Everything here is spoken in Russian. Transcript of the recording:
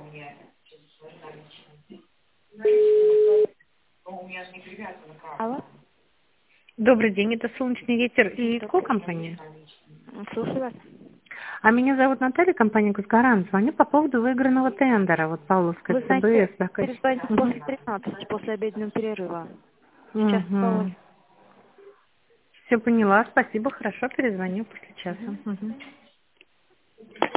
Алло, Добрый день, это «Солнечный ветер» и ко компания. слушаю вас. А меня зовут Наталья, компания «Газгарант». Звоню по поводу выигранного тендера, вот Павловская Вы знаете, ЦБС. Такая. перезвоните после 13, после обеденного перерыва. Сейчас Угу. Все поняла, спасибо, хорошо, перезвоню после часа. Мгм.